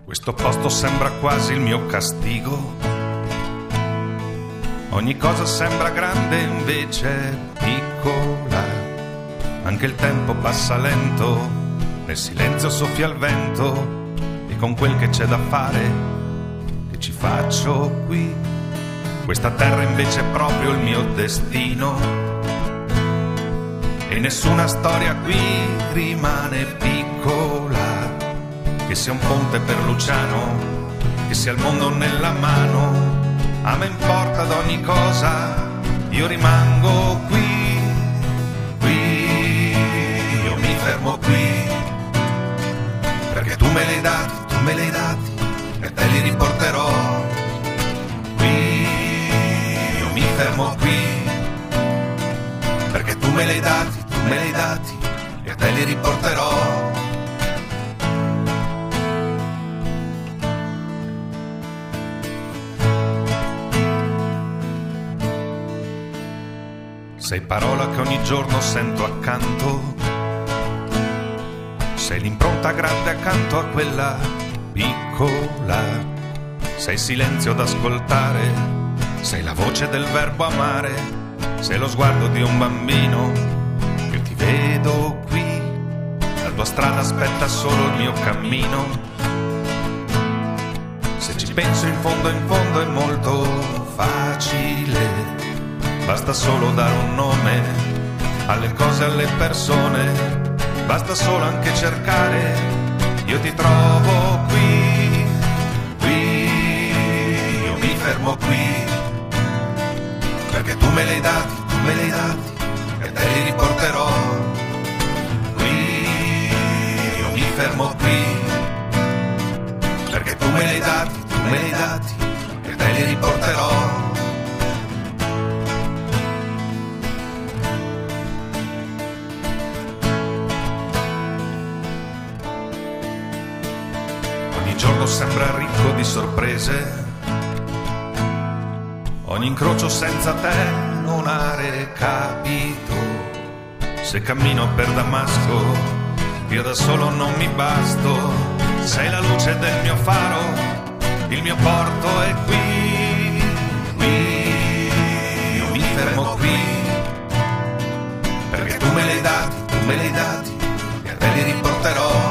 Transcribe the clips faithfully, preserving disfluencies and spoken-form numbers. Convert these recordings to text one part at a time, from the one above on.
Questo posto sembra quasi il mio castigo. Ogni cosa sembra grande invece piccola. Anche il tempo passa lento, nel silenzio soffia il vento. E con quel che c'è da fare, che ci faccio qui? Questa terra invece è proprio il mio destino. E nessuna storia qui rimane piccola. Che sia un ponte per Luciano, che sia il mondo nella mano, a me importa d'ogni cosa, io rimango qui, qui, io mi fermo qui, perché tu me li hai dati, tu me li hai dati, e te li riporterò, qui, io mi fermo qui, perché tu me li hai dati, tu me li hai dati, e te li riporterò. Sei parola che ogni giorno sento accanto, sei l'impronta grande accanto a quella piccola, sei silenzio da ascoltare, sei la voce del verbo amare, sei lo sguardo di un bambino, io ti vedo qui, la tua strada aspetta solo il mio cammino, se ci penso in fondo in fondo è molto facile. Basta solo dare un nome alle cose, alle persone, basta solo anche cercare, io ti trovo qui, qui, io mi fermo qui, perché tu me li hai dati, tu me li hai dati, e te li riporterò, qui, io mi fermo qui, perché tu me li hai dati, tu me li hai dati, e te li riporterò. Ogni giorno sembra ricco di sorprese, ogni incrocio senza te non ha recapito. Se cammino per Damasco, io da solo non mi basto. Sei la luce del mio faro, il mio porto è qui, qui, io mi fermo qui, perché tu me li hai dati, tu me li hai dati, e te li riporterò.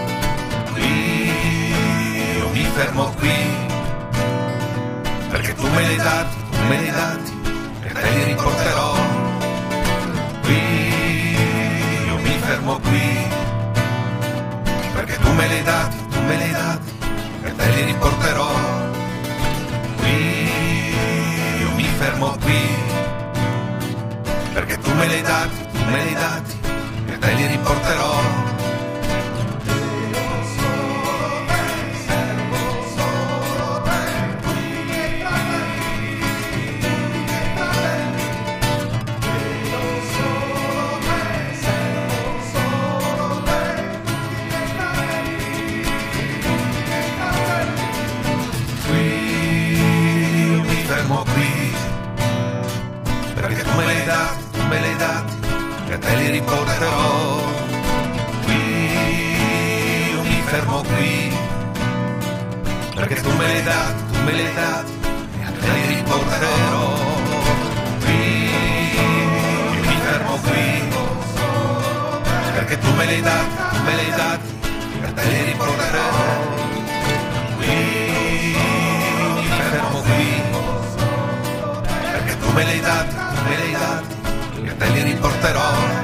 Mi fermo qui, perché tu me li hai dati, tu me li hai dati, e te li riporterò. Qui, io mi fermo qui, perché tu me li hai dati, tu me li hai dati, e te li riporterò. Qui, io mi fermo qui, perché tu me li hai dati, tu me li hai dati, e te li riporterò. Qui, perché tu me li hai dati, tu me li hai dati, e te li riporterò. Qui, io mi fermo qui, perché tu me li hai dati, tu me li hai dati, e te li riporterò. Qui, io mi fermo qui, perché tu me li hai dati, tu me li hai dati, e te li riporterò. Tu me li hai dati, tu me li hai dati, e te li riporterò.